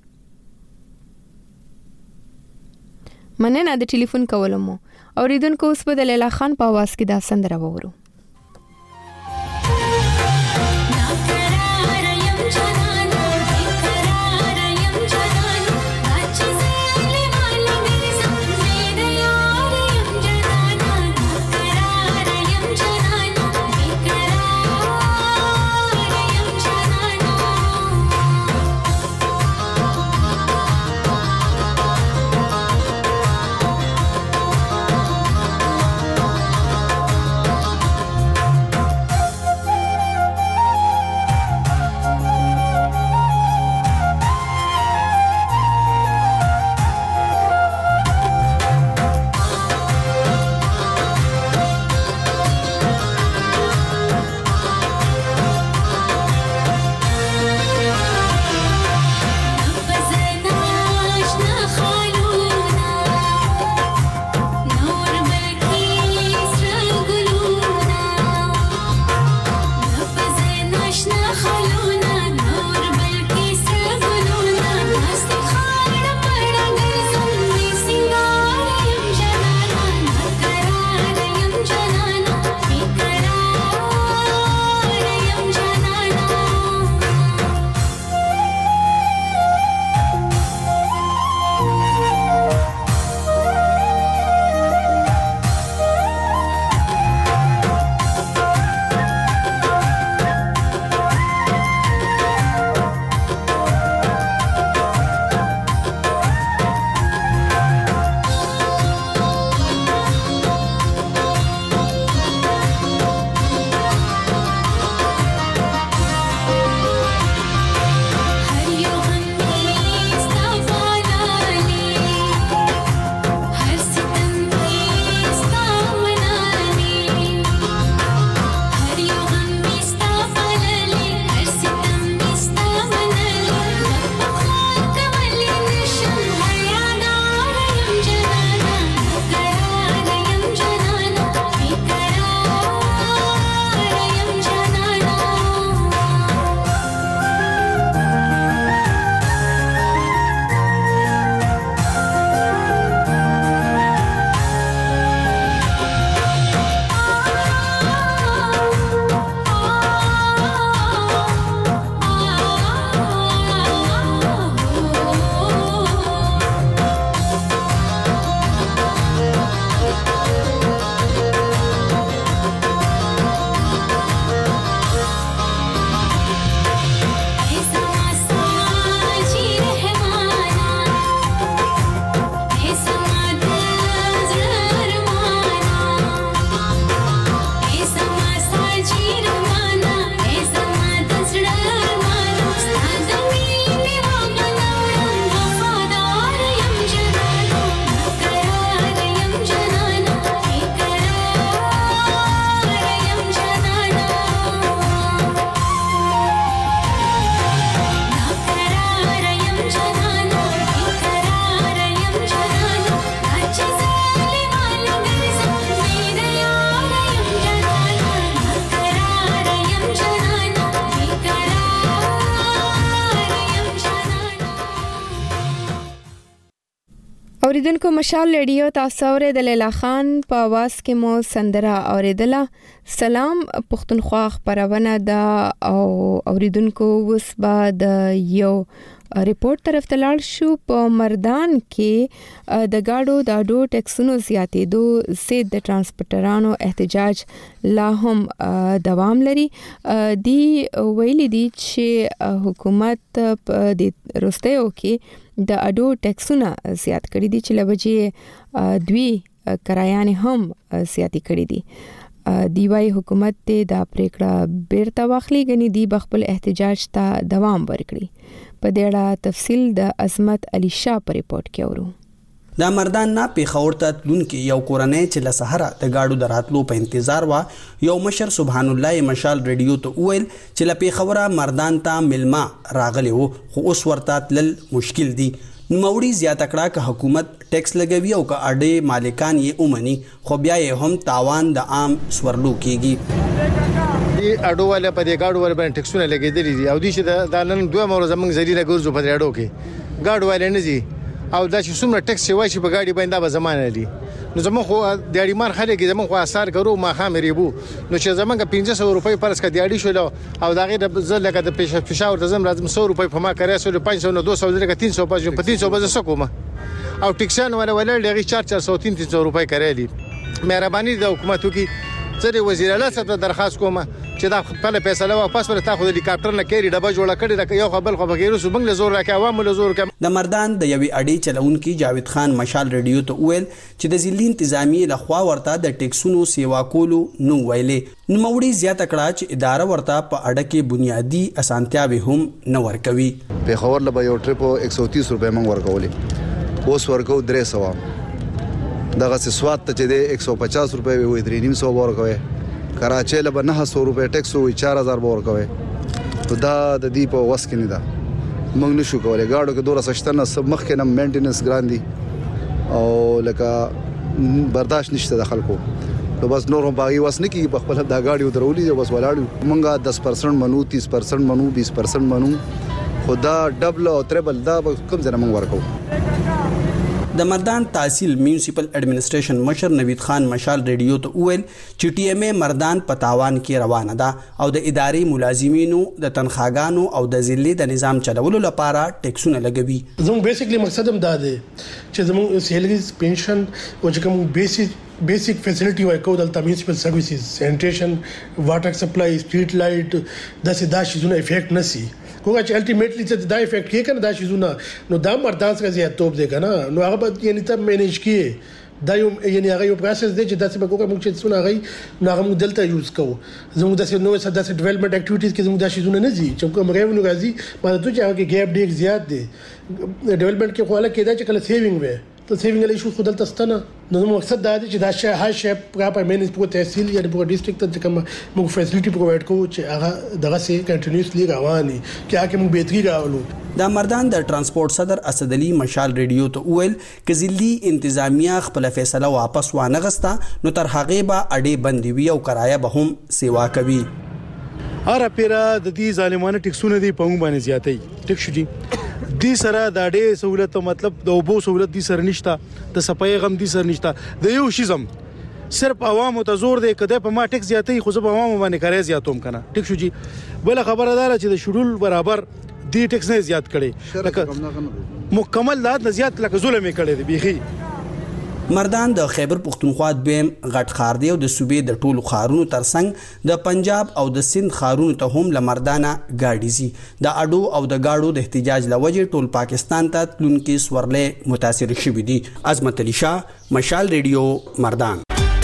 مننه د ټلیفون کولم اوریدونکو اوس په د لیلا خان په आवाज کې دا سندره وورو اوریدونکو مشال ریډیو تاسو د لیلا خان په आवाज کې مو سندره اوریدله. سلام پښتونخوا خبرونه دا او اوریدونکو وس بعد یو ریپورت طرف ته لاړ شو. په مردان کې د گاډو د اډو ټیکسونو زیاتېدو زید د ترانسپورټرانو احتجاج لا هم دوام لري. دی ویلي دي چې حکومت په د روستیو کې د اډو ټیکسونه زیات کړي دي چې لوجې دوی کرایانې هم زیاتې کړي دي. دی وايي حکومت ته د پریکړه بیرته واخلي غني دی بخپل احتجاج ته دوام ورکړي. په دې اړه تفصیل د عظمت علي شاه په ریپورت کې اورو. د مردان نه پیښور ته تلونکي یو کورنۍ چې له سحره د گاډو دراتلو په انتظار وا یو مشر سبحان الله مشال ریډیو ته ویل چې له پیښوره مردان ته ملما راغلی وو خو اوس ورته تل مشکل دي. نوموړي زیاته کړه چې حکومت ټیکس لګوي او که اډې مالکان یې اومني خو بیا یې هم تاوان د عام سورلو کیږي. دی اډو والا په دې گاډو ور باندې ټیکسونه لګېدلې دي او دې چې د نن دوه مور زمنګ زریره ګرځو په اډو کې گاډو والا نه دي او دا چې څومره ټیکس وای شي په گاډي باندې به زمانه دي. نو زمون خو د اړي مار خلک زمون خو اثر کرو ما خامري بو نو چې زمونږ 500 روپۍ پرس کا دیاړي شو او دا غیر د زل لکه د پېښور د زم لازم 100 روپۍ په ما کرے سو 500 نو 200 لکه 300 په 300 بز سکوما او ټیکسان ولا لغي 400 300 روپۍ کرے دي. مهرباني د حکومت کی سره وزیر اعلی صاحب درخواست کوم چې دا خپل فیصله واپس ور تاخذ هلیکاپټر نه کېری ډبه جوړه کړي دا یو خپل خو بغیر سو بنگله زور راکې عوام له زور کم. د مردان د یوې اډې چلونکي جاوید خان مشال ریډیو ته ویل چې د ضلع انتظامی له خوا ورته د ټیکسونو سیوا کولو نو ویلې. نوموړي زیاته کړه چې اداره ورته په اډه کې بنیادی اسانتیاوې هم نه ورکوي. په خبر له یو ټریپو 130 روپے مونږ ورکولې اوس ورکو 300 دغه سواد ته چې د 150 روپے وي 300 ورکوي. کراچۍ له 900 روپے ټیکس وي 4000 ورکوي. دا د دې په وس کې نه ده موږ نشو کولای. گاډو کې 216 سب مخ کې نه مینټیننس ګران دي او لکه برداشت نشته د خلکو نو بس نور هم باغي وس نه کیږي په خپل د گاډیو درولې بس ولاړو. مونږه 10% منو 30% منو 20% منو خدا ډبل او تریبل دا کوم ځای مونږ ورکو. د مردان تحصیل میونسپل اډمنسټریشن مشر نوید خان مشال ریډیو ته ویل چې ټي ام ای مردان په تاوان کې روانه ده او د اداري ملازمینو د تنخواګانو او د ضلع د نظام چلولو لپاره ټیکسونه لګوي. زموږ بیسیکلی مقصد هم دا دی چې زموږ سیلریز پنشن او چې کوم بیسیک فیسیلیټي ورکو د میونسپل سرویسز سینیټیشن واټر سپلای سټریټ لایټ دا شیزونه افیکټ نسی کومه چې الټیمیټلی چې دا افیکټ کې کنه دا شیزونه نو دا مردان څخه زیات توپ دی کنه نو هغه به یعنی ته مینیج کیه دا یعنی هغه یو پروسس دی چې داسې به کومه موږ چې څونه هغه نو هغه موږ دلته یوز کوو. زموږ داسې نو داسې ډیولپمنٹ اکټیویټیز کې زموږ دا شیزونه نه دي چې کوم ریونیو راځي ماته ته چې هغه ګیپ ډیر زیات دی ډیولپمنٹ کې خو له کېدا چې کله سیوینګ وي ته سیوینګ له شو خدل تستنه نو مقصد دا دی چې دا شی هاي شی پراپر مینیج په تحصیل یا په ډیسټریکټ ته کوم موږ فیسیلیټي پرووایډ کوو چې هغه دغه سي کنټینیوسلی رواني چې هغه موږ بهتري راولو. د مردان د ترانسپورت صدر اسد علي مشال ریډیو ته ویل چې ضلعي انتظامیه خپل فیصله واپس وانه غستا نو تر هغه به اډې بندي وي او کرایه به هم سیوا کوي. هر پیرا د دې ظالمانه ټیکسونه دی په موږ باندې زیاتې ټیک شو دي دي سره د اډې سہولت مطلب د اوبو سہولت دي سره نشته د صفای غم دي سره نشته د یو شیزم صرف عوامو ته زور دی کده په ما ټیکس زیاتې خو زه په عوامو باندې کرای زیاتوم کنه ټیک شو جی. بل خبردار چې د شډول برابر دی ټیکس نه زیات کړي لکه مکمل لاد نه زیات لکه ظلم یې کړي دی بيخي. مردان د خیبر پختونخوا دویم غټ خار دی او د صوبې د ټولو خارونو ترڅنګ د پنجاب او د سند خارونو ته هم لمردانه گاډي زی. د اډو او د گاډو د احتجاج لوجه ټول پاکستان ته تلونکي سورلې متاثر شوي دي. عظمت علي شاه مشال ریډیو مردان.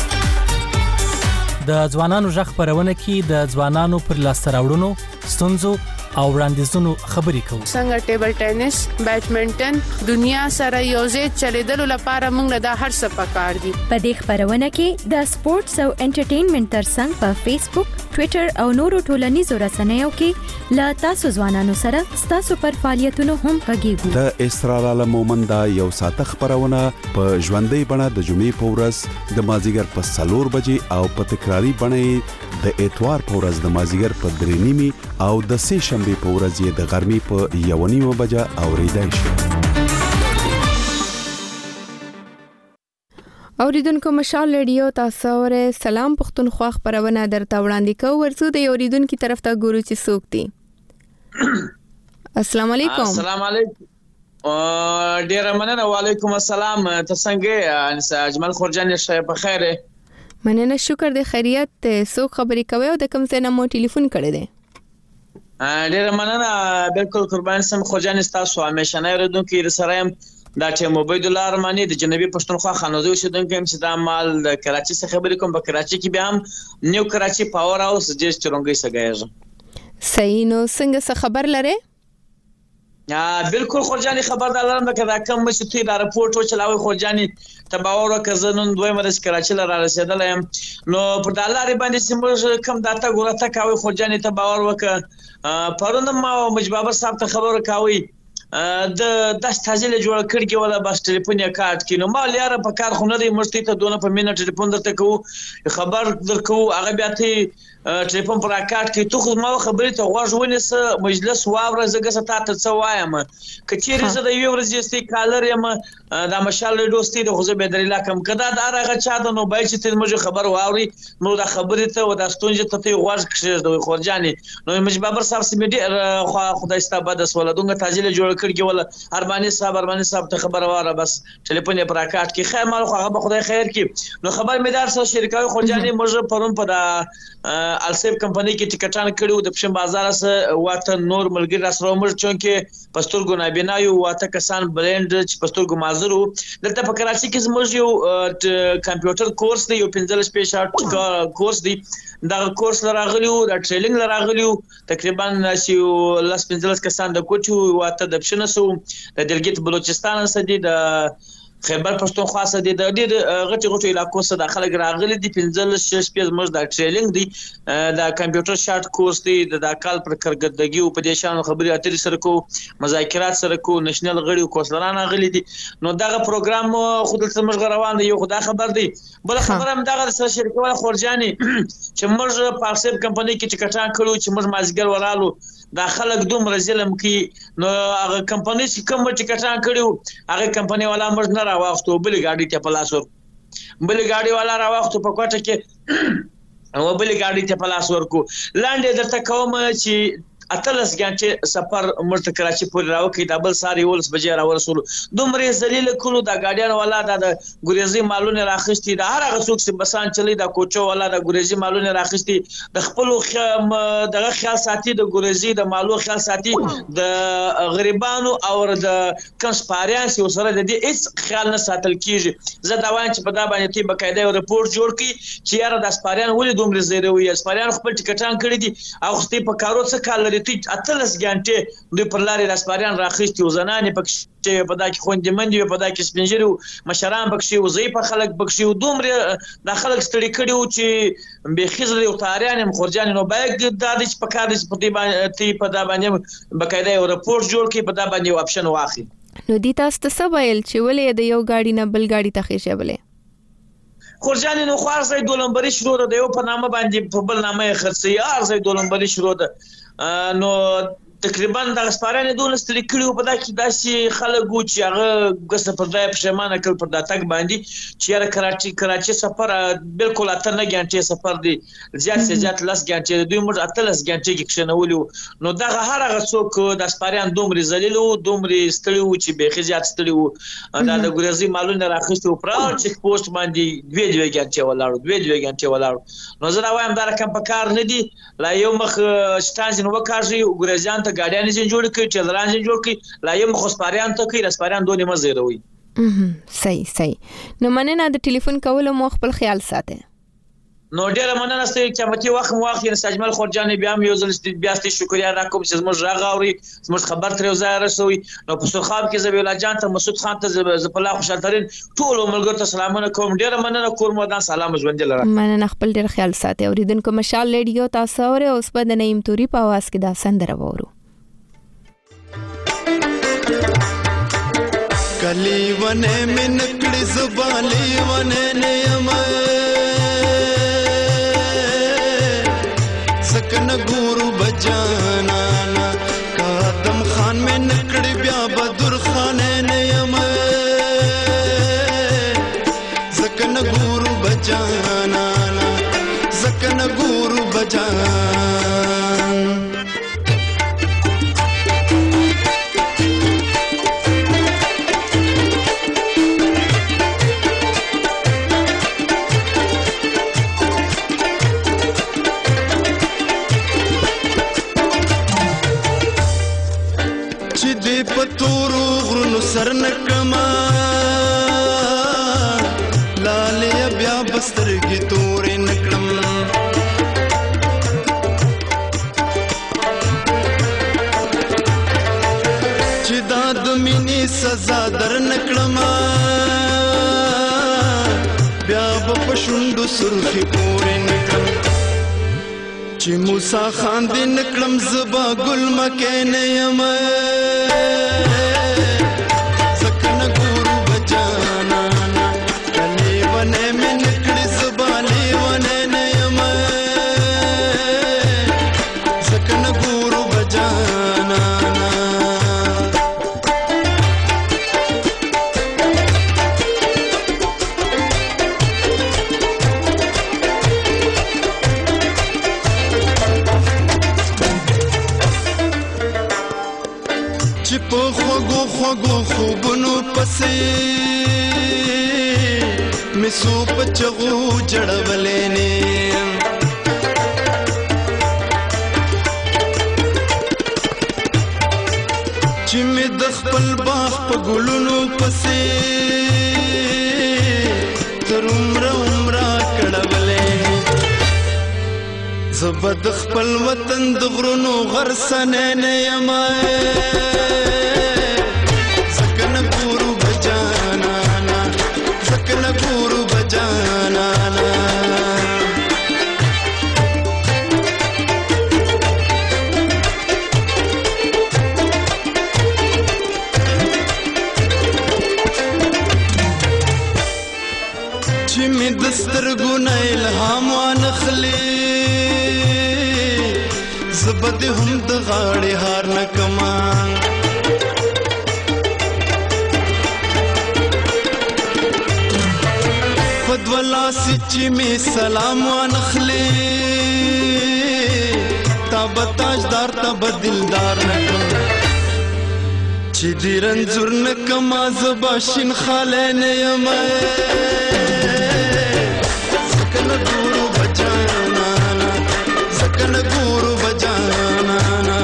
د ځوانانو ژغ خبرونه کې د ځوانانو پر لاسته راوړنو ستونزو او وړاندیزونو خبرې کوو. څنګه ټیبل ټینس بیډمنټن دنیا سره یوځای چلیدلو لپاره موږ له هر څه پکار دي. په دې خبرونه کې د سپورتس او انټرټینمنټ ترڅنګ په فیسبوک ټوئیټر او نورو ټولنیزو رسنیو کې لا تاسو ځوانانو سره تاسو پر فعالیتونو هم غږیږو. د اسرار عالم مومندا یو ساته خبرونه په ژوندۍ بڼه د جمعې په ورځ د مازیګر په 4 بجې او په تکراری بڼه د اتوار په ورځ د مازیګر په 3:30 او د سه شنبه په ورځ د غرمې په 1:30 بجې اوریدای شي. اوریدونکو مشال ریډیو تاسو اوره سلام پښتونخوا خبرونه درته وړاندې کوو. ورڅو د اوریدونکو طرف ته ګورو چې څوک دي. السلام علیکم. السلام علیکم. ډیر مننه. وعلیکم السلام. ته څنګه اجمل خورجان شه په خیره؟ مننه شکر د خیریت. څوک خبرې کوي او د کوم ځای نه مو ټلیفون کړی دی؟ ډیر مننه. بالکل قربان سم خورجان تاسو همیشه نه ردونکو سره يم. دا چې عبید الله ارمانی د جنوبي پښتونخوا خانوزي اوسیدونکو هم چې دا مال د کراچي څخه خبرې کوم. په کراچي کې بیا هم نیو کراچي پاور هاوس جس چرونګي سګایږي. صحیح. نو څنګه څه خبر لره؟ بالکل خورجاني خبردار لرم دا کوم چې تی دا رپورټ وچلاوي خورجاني تباور وکزنون دوی مرز کراچي لاره رسیدل یم. نو پر دالاري باندې سیمه کم داتا ګورته کاوي خورجاني تباور وک پرونه ما مجبابر صاحب ته خبر کاوي د داس تازه جوړ کړی ولا بس ټلیفون یې کارت کینو ما لیاره په کار خونه دی مشتي ته دونه په مینه ټلیفون درته کو خبر درکو هغه بیا ته ټلیفون پر کارت کې تو خو ما خبرې ته غوږ ونیس مجلس واوره زګه ستا ته څه وایم کچېری زه د یو ورځ استي کالر یم دا مشال دوستي د خوځه بدرلا کم کدا دا راغه چا د نو بای چې ته مجه خبر واوري نو دا خبرې ته و دا ستونجه ته غوږ کښې د خورجاني نو مجبابر صاحب سیمدي خدای ستابه د سولادونګه تاجل جوړ کړی ولا ارمانی صاحب ته خبر واره بس ټلیفون یې پر کارت کې خیر مال خو هغه خدای خیر کی نو خبر مدار سره شرکای خورجاني مجه پرون په دا السیب کمپنی کې ټیکټان کړیو د پښم بازار سره واته نور ملګری سره مر چونکه پستورګو نابینایو واته کسان برند چې پستورګو مازرو دلته په کراچي کې زموږ یو کمپیوټر کورس دی یو 15 سپیشل کورس دی دا کورس لراغلیو دا ټریننګ لراغلیو تقریبا چې لاس 15 کسان د کوچو واته د پښنه سو د دلګیت بلوچستان سره دی د خیبر پښتونخوا سره د ډېر غټي علاقو سره داخله راغلي دي 15 شپږ مش دا ټریننګ دی دا کمپیوټر شارټ کورس دی د کال پر کارګردګي او په دې شان خبري اترې سره کو مذاکرات سره کو نېشنل غړي کورسلان غلي دي نو دا پروګرام خود څه مش روان دی یو خدا خبر دی بل خبر هم دا سره شرکت خورجاني چې مش پارسب کمپنی کې ټیکټان کړو چې مش مازګر ورالو دا خلک دومره ظلم کوي نو هغه کمپنی چې کوم ټیکټان کړو هغه کمپنی والا مش نه راوښتو بل ګاډي ته پلاسور بل ګاډي والا راوښتو په کوټه کې او بل ګاډي ته پلاسور کو لاندې درته کوم چې اتلس غنټه سفر مرته کراچي پورې راوکې د بل ساري ولس بجې راورسول دومره ذلیل کولو د ګاډیان والا د ګریزي مالونه راخستي د هر هغه څوک چې بسان چلی د کوچو والا د ګریزي مالونه راخستي د خپل دغه خیال ساتي د ګریزي د مالو خیال ساتي د غریبانو او د کنسپاریانس یو سره د دې هیڅ خیال نه ساتل کیږي زه دا وایم چې په دا باندې تی بقاعده رپورټ جوړ کړي چې یاره د اسپاریان ولې دومره زیره وي اسپاریان خپل ټیکټان کړی دي او خو په کارو څه کال لري اتلس غنټه دوی پر لارې راسپاریان راخستي وزنانې پکې په دا کې خوندې مندي په دا کې سپینجری مشران پکې وزي په خلک پکې دومره د خلک ستړي کړي چې به خزر او تاریان خورجان نو باید د دې په کار دې په دا باندې بقاعده یو رپورټ جوړ کړي په دا باندې یو اپشن واخلي نو دې تاسو ته څه ویل چې ولې د یو ګاډي نه بل ګاډي ته خېشه بلې خورجاني نو خوار ځای دولمبري شروع ده یو په نامه باندې په بل نامه خرڅي یار ځای دولمبري شروع ده نو تقریبا د اسپارانې دونه ستړي کړي په دا کې داسې خلک و چې هغه ګس پر ځای پښیمانه کړ پر دا تک باندې چې یاره کراچي سفر بالکل اته نه غنټې سفر دی زیات لاس غنټې دوی موږ اتلس غنټې کې کښنولو نو دا هر هغه څوک د اسپاران دومره ذلیل او دومره ستړي و چې به خزيات ستړي و دا د ګرزي مالونه راخستو پر چک پوسټ باندې دوه غنټې ولاړو نو زه دا وایم دا رقم په کار نه دی لا یو مخ شتانځ نو وکړي ګرزيان ګاډیان یې جوړ کړي چلران یې جوړ کړي لا یم خسپاریان ته کوي رسپاریان دونې مزه روي صحیح نو مننه د ټلیفون کولو مو خپل خیال ساته نو ډیر مننه ستاسو چې متي وخت یې سجمل خورجاني بیا هم یو ځل بیا ستاسو شکریا را کوم چې زموږ راغوري زموږ خبر تر وزای رسوي نو په سرخاب کې زبیلا جان ته مسعود خان ته زپلا خوشالترین ټول ملګرو ته سلامونه کوم ډیر مننه کوم ودان سلام ژوند لره مننه خپل ډیر خیال ساته اوریدونکو مشال ریډیو تاسو اوره اوس په نیم توري په आवाज کې دا سندره وورو کلی ونه من کړي زبالي ونه نیم سکن ګورو بجانا قدم خان من کړي بیا بدر خان نیم سکن پتورو غرونو سر نکما لالیا بیا بسترګي تورې نکړم چې دا د مینې سزا در نکړم بیا په شونډو سرخي پورې نکړم چې موسی خان دې نکړم زبا ګل مکه نه یم سکن ګورو بجانا کلی ونه مې نکړې زبا لیونه نه یم سکن ګورو بجانا خوږو خوبونو پسې مسو پچغو جړولې نه چې مې د خپل باغ په ګلونو پسې تر عمره کړولې زبد خپل وطن د غرونو غرسنه نه یم سترګونه الهام وانخلي زبد هم د غاړې هار نکما فدولا سچي می سلام وانخلي تاب تاجدار تاب دلدار نکما چې دې رنځور نکما زباشین خاله نه یم ګورو بجانا سکن ګورو بجانا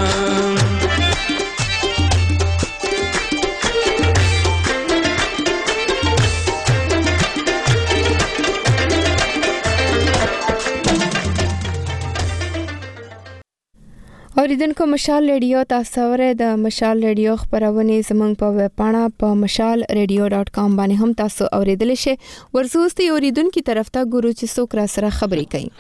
اوریدونکو مشال ریډیو تاسو ورته د مشال ریډیو خبرونه زمنګ په وپاڼه په mashalradio.com باندې هم تاسو اوریدل شئ ورسوستي اوریدونکو طرف ته ګورو چې څوک را سره خبرې کوي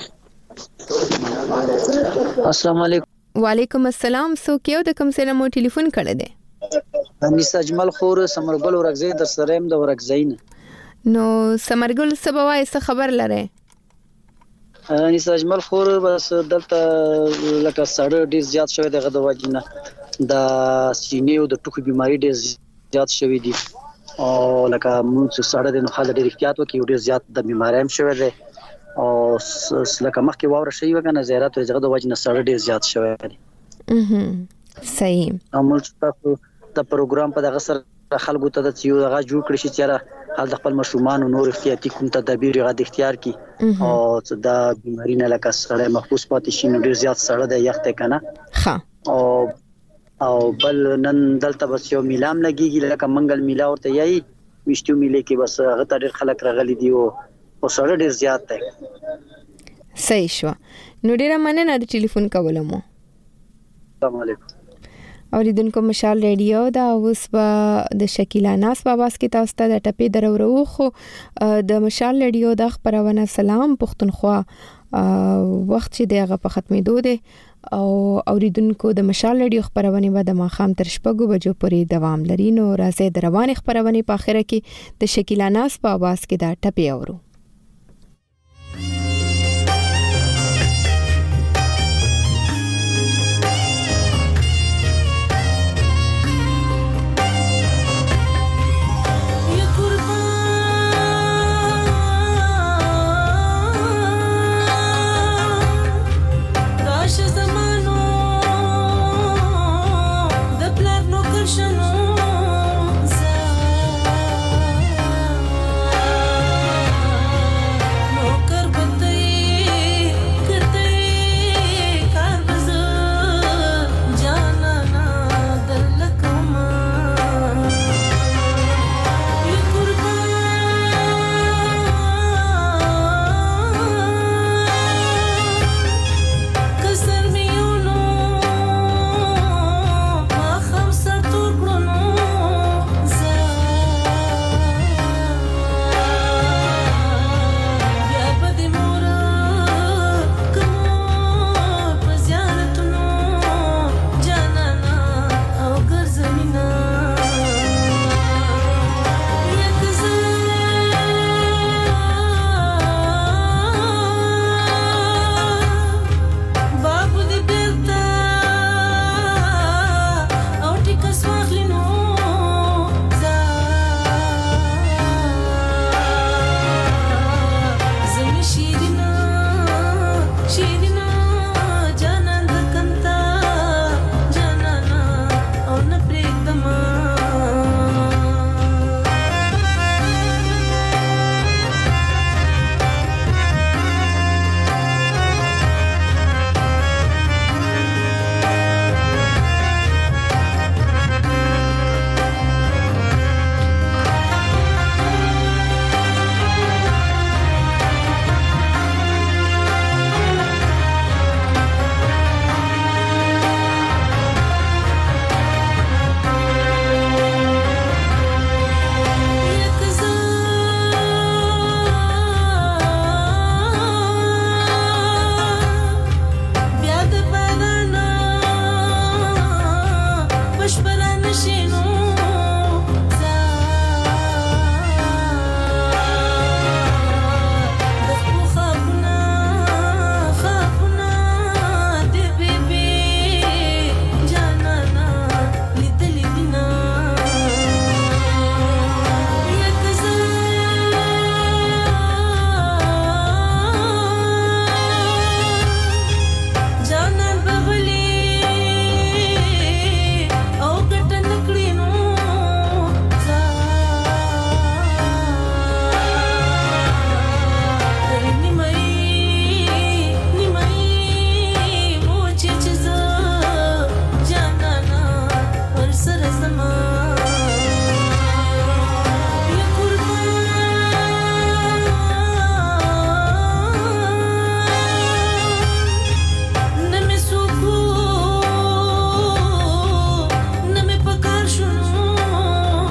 السلام علیکم وعلیکم السلام څوک یو د کوم سره مو ټلیفون کړی دی انیس اجمل خور سمرګل ورغزي در سره هم د ورغزین نو سمرګل سبوای څه خبر لره انیس اجمل خور بس دلته لکه سړی ډیر زیات شوی دی غو وجنه د سینې او د ټوخي بيماري ډیر زیات شوی دی او لکه موږ سړی د خلک ډیر احتیاط وکړي ډیر زیات د بيماري هم شوی دی او لکه مخکې واور شي وکنه زیارت غو وجنه سړی ډیر زیات شوی دی صحیح موږ تاسو د پروګرام په دغه سره خلکو ته د یو غا جوړ کړی چې چیرې حال د خپل مشرومان او نور احتیاطي کوم تدابیر غا د اختیار کی او دا بیماری نه لکه سره محفوظ پاتې شي نو ډیر زیات سره د یخته کنه ها او بل نن دلته بس یو میلام لګیږي لکه منګل میلا ورته یي مشتو میلې کې بس هغه ډیر خلک راغلي دي او سره ډیر زیات دی صحیح شو نو ډیر مننه د ټلیفون کولم السلام علیکم اوریدونکو مشال ریډیو دا اوس د شکیلا ناس په आवाज کې تاسو ته د ټپې درورو خو د مشال ریډیو د خبرونه سلام پښتونخوا وخت چې دغه په ختمېدو دی او اوریدونکو د مشال ریډیو خبرونه به د ماخام تر شپږو بجو پورې دوام لري نو راځي د روان خبرونه په اخره کې د شکیلا ناس په आवाज کې دا ټپې اورو